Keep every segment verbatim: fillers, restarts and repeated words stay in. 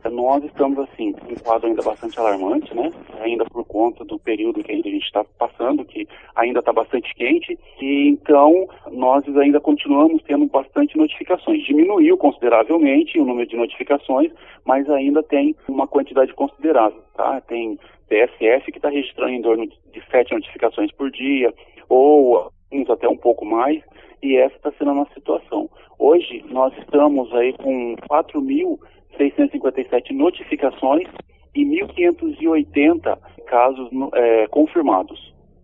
Nós estamos, assim, em um quadro ainda bastante alarmante, né? Ainda por conta do período que a gente está passando, que ainda está bastante quente, e então nós ainda continuamos tendo bastante notificações. Diminuiu consideravelmente o número de notificações, mas ainda tem uma quantidade considerável, tá? Tem P S F que está registrando em torno de sete notificações por dia, ou uns até um pouco mais, e essa está sendo a nossa situação. Hoje nós estamos aí com quatro mil seiscentos e cinquenta e sete notificações e mil quinhentos e oitenta casos é, confirmados.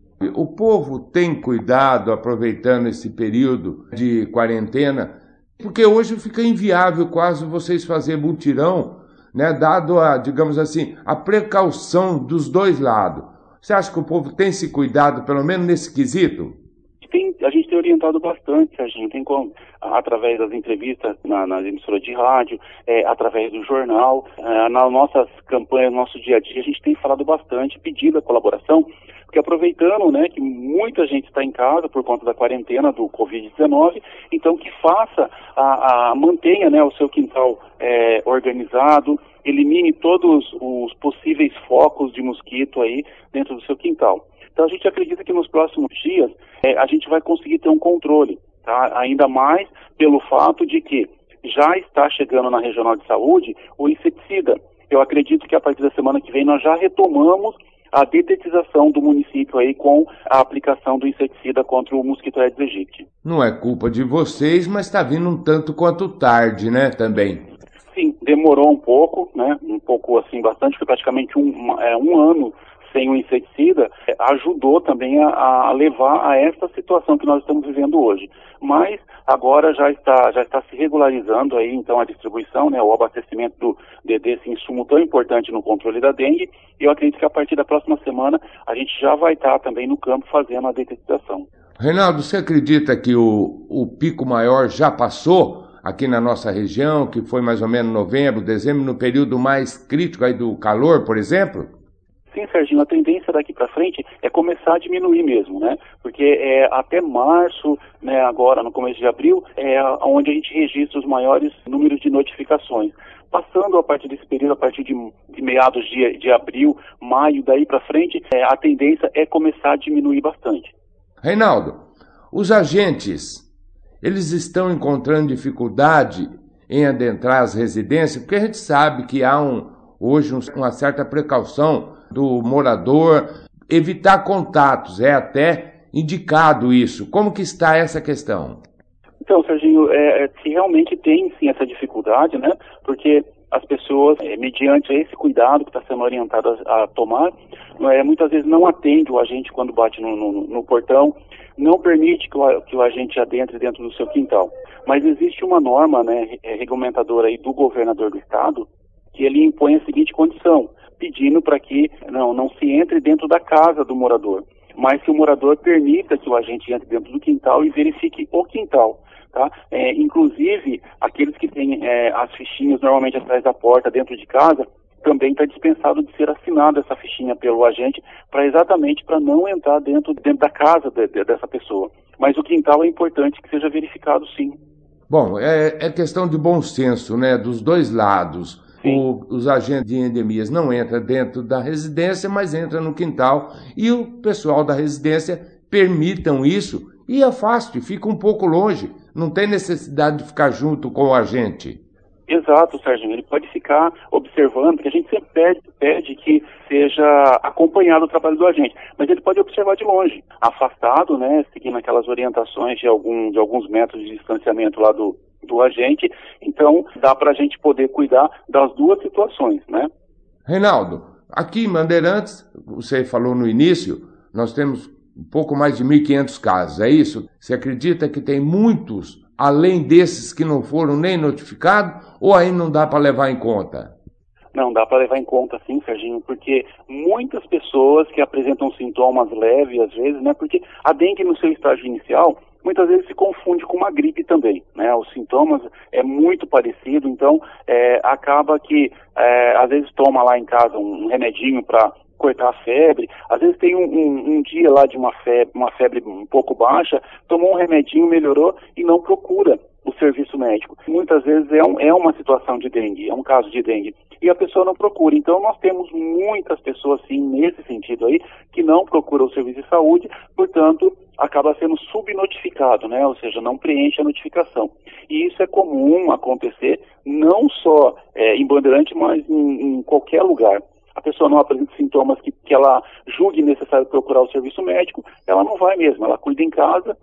O povo tem cuidado, aproveitando esse período de quarentena, porque hoje fica inviável quase vocês fazerem mutirão, né, dado a, digamos assim, a precaução dos dois lados. Você acha que o povo tem se cuidado, pelo menos nesse quesito? Tem, a gente tem orientado bastante, Serginho, tem como, através das entrevistas na, nas emissoras de rádio, é, através do jornal, é, nas nossas campanhas, no nosso dia a dia, a gente tem falado bastante, pedido a colaboração, porque aproveitando, né, que muita gente está em casa por conta da quarentena do covid dezenove, então que faça, a, a mantenha, né, o seu quintal é, organizado, elimine todos os possíveis focos de mosquito aí dentro do seu quintal. Então a gente acredita que nos próximos dias é, a gente vai conseguir ter um controle, tá? Ainda mais pelo fato de que já está chegando na Regional de Saúde o inseticida. Eu acredito que a partir da semana que vem nós já retomamos a detetização do município aí com a aplicação do inseticida contra o mosquito Aedes aegypti. Não é culpa de vocês, mas está vindo um tanto quanto tarde, né, também? Sim, demorou um pouco, né, um pouco assim, bastante, foi praticamente um, é, um ano sem o inseticida, é, ajudou também a, a levar a essa situação que nós estamos vivendo hoje. Mas agora já está, já está se regularizando aí, então, a distribuição, né, o abastecimento do, de, desse insumo tão importante no controle da dengue, e eu acredito que a partir da próxima semana a gente já vai estar também no campo fazendo a detetização. Reinaldo, você acredita que o, o pico maior já passou aqui na nossa região, que foi mais ou menos novembro, dezembro, no período mais crítico aí do calor, por exemplo? Sim, Serginho, a tendência daqui para frente é começar a diminuir mesmo, né? Porque é, até março, né, agora no começo de abril, é onde a gente registra os maiores números de notificações. Passando a partir desse período, a partir de, de meados de, de abril, maio, daí para frente, é, a tendência é começar a diminuir bastante. Reinaldo, os agentes, eles estão encontrando dificuldade em adentrar as residências, porque a gente sabe que há um, hoje um, uma certa precaução do morador, evitar contatos, é até indicado isso. Como que está essa questão? Então, Serginho, é, se realmente tem sim essa dificuldade, né? Porque as pessoas, é, mediante esse cuidado que está sendo orientado a, a tomar, é, muitas vezes não atende o agente quando bate no, no, no portão, não permite que o, que o agente adentre dentro do seu quintal. Mas existe uma norma, né, regulamentadora aí do governador do estado, que ele impõe a seguinte condição, pedindo para que não, não se entre dentro da casa do morador, mas que o morador permita que o agente entre dentro do quintal e verifique o quintal. Tá? É, inclusive, aqueles que têm é, as fichinhas normalmente atrás da porta dentro de casa, também está dispensado de ser assinada essa fichinha pelo agente, para exatamente para não entrar dentro, dentro da casa de, de, dessa pessoa. Mas o quintal é importante que seja verificado, sim. Bom, é, é questão de bom senso, né, dos dois lados. O, os agentes de endemias não entram dentro da residência, mas entram no quintal, e o pessoal da residência permitam isso e afaste, fica um pouco longe, não tem necessidade de ficar junto com o agente. Exato, Serginho, ele pode ficar observando, porque a gente sempre pede, pede que seja acompanhado o trabalho do agente, mas ele pode observar de longe, afastado, né, seguindo aquelas orientações de, algum, de alguns metros de distanciamento lá do, do agente, então dá para a gente poder cuidar das duas situações, né? Reinaldo, aqui em Bandeirantes, você falou no início, nós temos um pouco mais de mil e quinhentos casos, é isso? Você acredita que tem muitos, além desses que não foram nem notificados, ou aí não dá para levar em conta? Não, dá para levar em conta sim, Serginho, porque muitas pessoas que apresentam sintomas leves, às vezes, né, porque a dengue no seu estágio inicial, muitas vezes se confunde com uma gripe também, né, os sintomas é muito parecido, então é, acaba que, é, às vezes toma lá em casa um remedinho para cortar a febre, às vezes tem um, um, um dia lá de uma febre, uma febre um pouco baixa, tomou um remedinho, melhorou e não procura o serviço médico. Muitas vezes é, um, é uma situação de dengue, é um caso de dengue. e a pessoa não procura. Então nós temos muitas pessoas, sim, nesse sentido aí, que não procuram o serviço de saúde, portanto, acaba sendo subnotificado, né? Ou seja, não preenche a notificação. E isso é comum acontecer, não só é, em Bandeirante, mas em, em qualquer lugar. A pessoa não apresenta sintomas que, que ela julgue necessário procurar o serviço médico, ela não vai mesmo, ela cuida em casa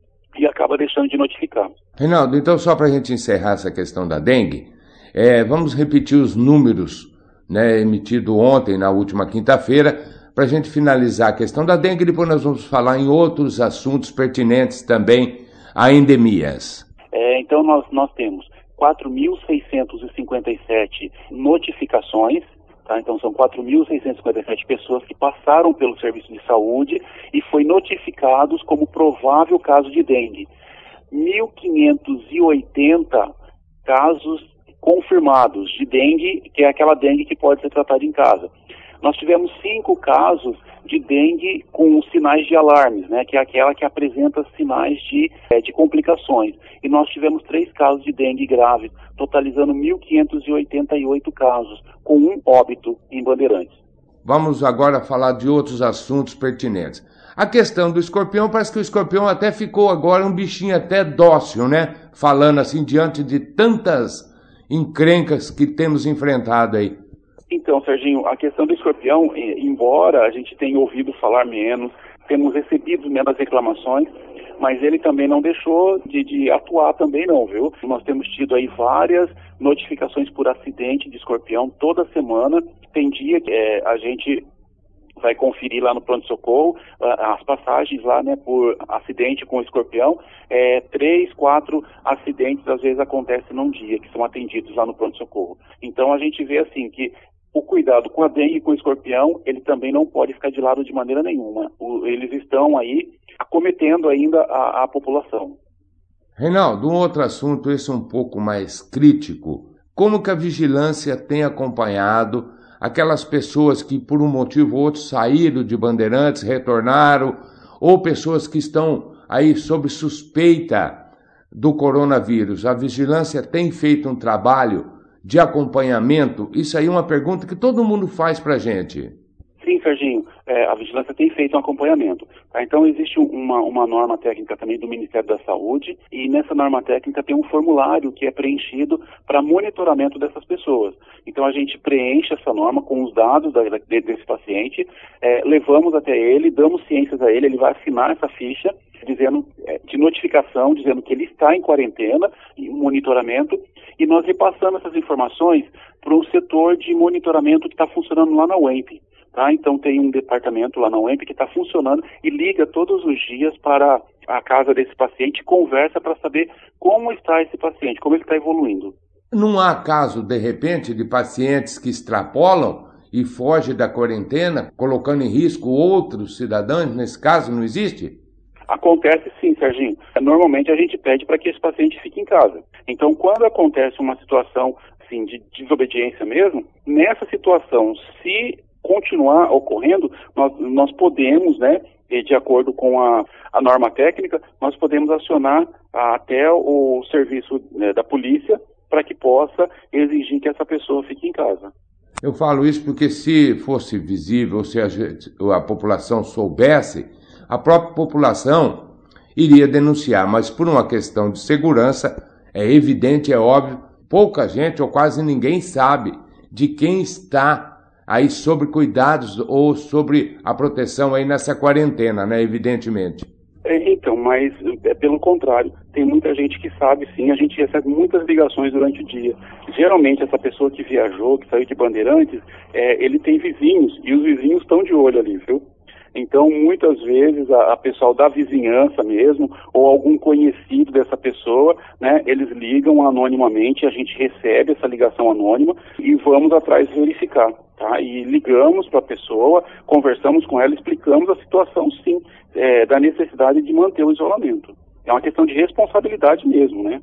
e acaba deixando de notificar. Reinaldo, então só para a gente encerrar essa questão da dengue, é, vamos repetir os números, né, emitidos ontem, na última quinta-feira, para a gente finalizar a questão da dengue, e depois nós vamos falar em outros assuntos pertinentes também a endemias. É, então nós, nós temos quatro mil seiscentos e cinquenta e sete notificações, tá? Então são quatro mil seiscentos e cinquenta e sete pessoas que passaram pelo serviço de saúde e foi notificados como provável caso de dengue. mil quinhentos e oitenta casos confirmados de dengue, que é aquela dengue que pode ser tratada em casa. Nós tivemos cinco casos de dengue com sinais de alarmes, né, que é aquela que apresenta sinais de, é, de complicações. E nós tivemos três casos de dengue grave, totalizando mil quinhentos e oitenta e oito casos, com um óbito em Bandeirantes. Vamos agora falar de outros assuntos pertinentes. A questão do escorpião, parece que o escorpião até ficou agora um bichinho até dócil, né? Falando assim, diante de tantas encrencas que temos enfrentado aí. Então, Serginho, a questão do escorpião, embora a gente tenha ouvido falar menos, temos recebido menos reclamações, mas ele também não deixou de, de atuar também não, viu? Nós temos tido aí várias notificações por acidente de escorpião toda semana. Tem dia que é, a gente vai conferir lá no pronto-socorro as passagens lá, né, por acidente com escorpião. É, três, quatro acidentes às vezes acontecem num dia, que são atendidos lá no pronto-socorro. Então a gente vê assim que o cuidado com a dengue e com o escorpião, ele também não pode ficar de lado de maneira nenhuma. O, eles estão aí acometendo ainda a, a população. Reinaldo, um outro assunto, esse um pouco mais crítico. Como que a vigilância tem acompanhado aquelas pessoas que por um motivo ou outro saíram de Bandeirantes, retornaram, ou pessoas que estão aí sob suspeita do coronavírus? A vigilância tem feito um trabalho de acompanhamento? Isso aí é uma pergunta que todo mundo faz pra gente. Sim, Serginho, é, a vigilância tem feito um acompanhamento. Tá? Então existe uma, uma norma técnica também do Ministério da Saúde, e nessa norma técnica tem um formulário que é preenchido para monitoramento dessas pessoas. Então a gente preenche essa norma com os dados da, de, desse paciente, é, levamos até ele, damos ciências a ele, ele vai assinar essa ficha dizendo, é, de notificação, dizendo que ele está em quarentena, em monitoramento, e nós repassamos essas informações para um setor de monitoramento que está funcionando lá na U E M P. Tá? Então tem um departamento lá na U E M P que está funcionando e liga todos os dias para a casa desse paciente e conversa para saber como está esse paciente, como ele está evoluindo. Não há caso, de repente, de pacientes que extrapolam e fogem da quarentena, colocando em risco outros cidadãos? Nesse caso, não existe? Acontece sim, Serginho. Normalmente a gente pede para que esse paciente fique em casa. Então, quando acontece uma situação assim, de desobediência mesmo, nessa situação, se continuar ocorrendo, nós, nós podemos, né, de acordo com a, a norma técnica, nós podemos acionar até o serviço, né, da polícia para que possa exigir que essa pessoa fique em casa. Eu falo isso porque se fosse visível, se a, gente, a população soubesse, a própria população iria denunciar, mas por uma questão de segurança, é evidente, é óbvio, pouca gente ou quase ninguém sabe de quem está aí sobre cuidados ou sobre a proteção aí nessa quarentena, né, evidentemente. É, então, mas é pelo contrário, tem muita gente que sabe sim, a gente recebe muitas ligações durante o dia. Geralmente essa pessoa que viajou, que saiu de Bandeirantes, é, ele tem vizinhos, e os vizinhos estão de olho ali, viu? Então, muitas vezes, a, a pessoal da vizinhança mesmo, ou algum conhecido dessa pessoa, né, eles ligam anonimamente, a gente recebe essa ligação anônima e vamos atrás verificar, tá? E ligamos para a pessoa, conversamos com ela, explicamos a situação, sim, é, da necessidade de manter o isolamento. É uma questão de responsabilidade mesmo, né?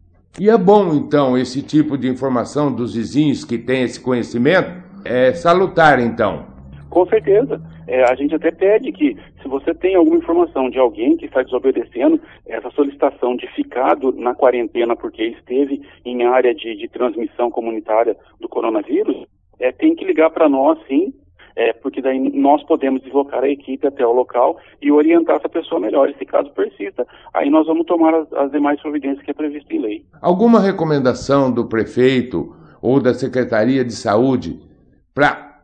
E é bom, então, esse tipo de informação dos vizinhos que têm esse conhecimento, é salutar, então. Com certeza. É, a gente até pede que, se você tem alguma informação de alguém que está desobedecendo, essa solicitação de ficar do, na quarentena porque esteve em área de, de transmissão comunitária do coronavírus, é, tem que ligar para nós, sim, é, porque daí nós podemos deslocar a equipe até o local e orientar essa pessoa melhor. Se caso persista, aí nós vamos tomar as, as demais providências que é previsto em lei. Alguma recomendação do prefeito ou da Secretaria de Saúde para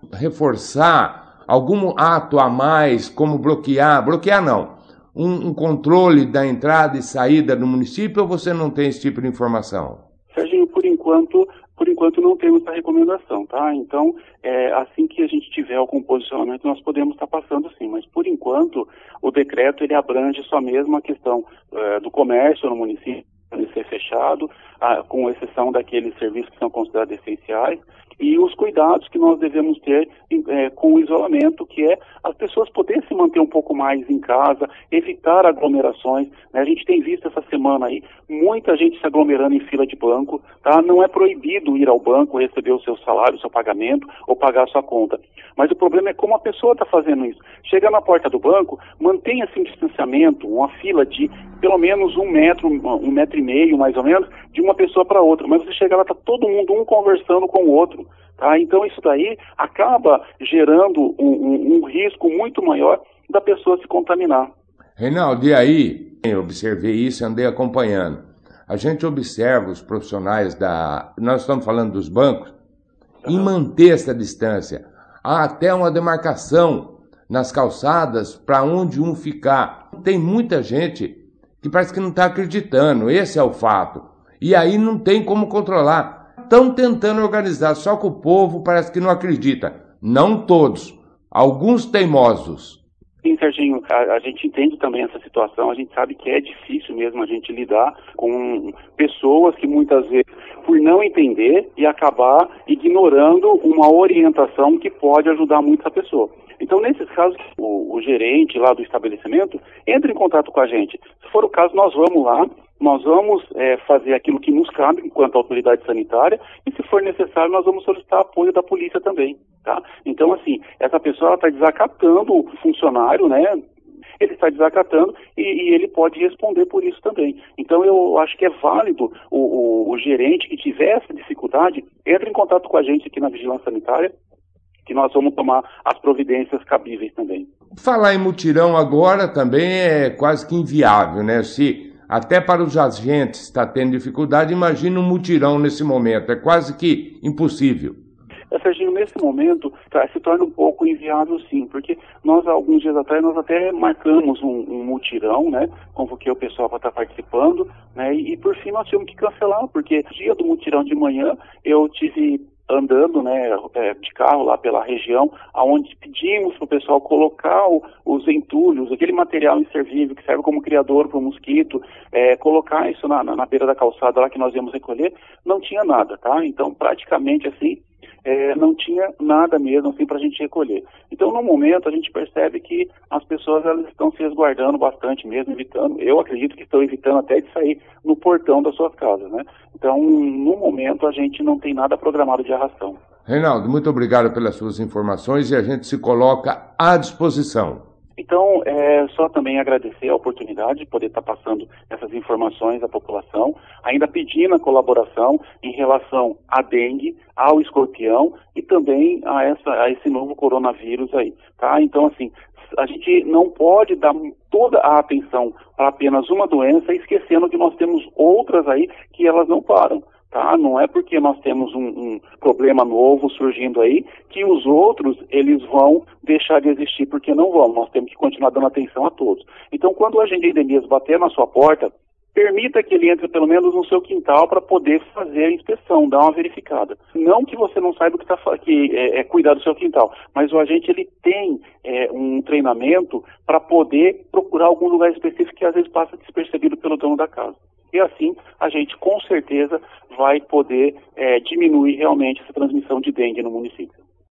reforçar algum ato a mais, como bloquear, bloquear não, um, um controle da entrada e saída do município, ou você não tem esse tipo de informação? Serginho, por enquanto, por enquanto não temos essa recomendação, tá? Então, é, assim que a gente tiver algum posicionamento, nós podemos estar passando sim, mas por enquanto o decreto ele abrange só mesmo a questão é, do comércio no município, de ser fechado, a, com exceção daqueles serviços que são considerados essenciais, e os cuidados que nós devemos ter é, com o isolamento, que é as pessoas poderem se manter um pouco mais em casa, evitar aglomerações, né? A gente tem visto essa semana aí muita gente se aglomerando em fila de banco, tá? Não é proibido ir ao banco, receber o seu salário, o seu pagamento ou pagar a sua conta, mas o problema é como a pessoa está fazendo isso. Chega na porta do banco, mantenha-se um distanciamento, uma fila de pelo menos um metro, um metro e meio mais ou menos, de uma pessoa para outra, mas você chega lá, está todo mundo um conversando com o outro. Tá? Então isso daí acaba gerando um, um, um risco muito maior da pessoa se contaminar. Reinaldo, e aí, eu observei isso e andei acompanhando. A gente observa os profissionais da... Nós estamos falando dos bancos, uhum. em manter essa distância. Há até uma demarcação nas calçadas para onde um ficar. Tem muita gente que parece que não está acreditando, esse é o fato. E aí não tem como controlar. Estão tentando organizar, só que o povo parece que não acredita. Não todos, alguns teimosos. Sim, Serginho, a, a gente entende também essa situação, a gente sabe que é difícil mesmo a gente lidar com pessoas que muitas vezes, por não entender e acabar ignorando uma orientação que pode ajudar muito essa pessoa. Então, nesses casos, o, o gerente lá do estabelecimento entra em contato com a gente. Se for o caso, nós vamos lá, nós vamos é, fazer aquilo que nos cabe enquanto autoridade sanitária e, se for necessário, nós vamos solicitar apoio da polícia também, tá? Então, assim, essa pessoa está desacatando o funcionário, né? Ele está desacatando e, e ele pode responder por isso também. Então, eu acho que é válido o, o, o gerente que tiver essa dificuldade, entre em contato com a gente aqui na Vigilância Sanitária, que nós vamos tomar as providências cabíveis também. Falar em mutirão agora também é quase que inviável, né? Se até para os agentes está tendo dificuldade, imagina um mutirão nesse momento, é quase que impossível. É, Serginho, nesse momento tá, se torna um pouco inviável sim, porque nós, alguns dias atrás, nós até marcamos um, um mutirão, né, convoquei o pessoal para estar participando, né, e, e por fim nós tivemos que cancelar, porque no dia do mutirão de manhã eu tive andando, né, de carro lá pela região, aonde pedimos para o pessoal colocar o, os entulhos, aquele material inservível que serve como criador para o mosquito, é, colocar isso na, na, na beira da calçada lá que nós íamos recolher, não tinha nada, tá? Então, praticamente assim, é, não tinha nada mesmo assim para a gente recolher. Então, no momento, a gente percebe que as pessoas elas estão se resguardando bastante mesmo, evitando, eu acredito que estão evitando até de sair no portão das suas casas, né? Então, no momento, a gente não tem nada programado de arração. Reinaldo, muito obrigado pelas suas informações e a gente se coloca à disposição. Então, é só também agradecer a oportunidade de poder estar passando essas informações à população, ainda pedindo a colaboração em relação à dengue, ao escorpião e também a, essa, a esse novo coronavírus aí, tá? Então, assim, a gente não pode dar toda a atenção para apenas uma doença, esquecendo que nós temos outras aí que elas não param. Tá? Não é porque nós temos um, um problema novo surgindo aí que os outros eles vão deixar de existir, porque não vão. Nós temos que continuar dando atenção a todos. Então, quando o agente de endemias bater na sua porta, permita que ele entre pelo menos no seu quintal para poder fazer a inspeção, dar uma verificada. Não que você não saiba o que, tá, que é, é cuidar do seu quintal, mas o agente ele tem é, um treinamento para poder procurar algum lugar específico que às vezes passa despercebido pelo dono da casa. E assim, a gente com certeza vai poder é, diminuir realmente essa transmissão de dengue no município.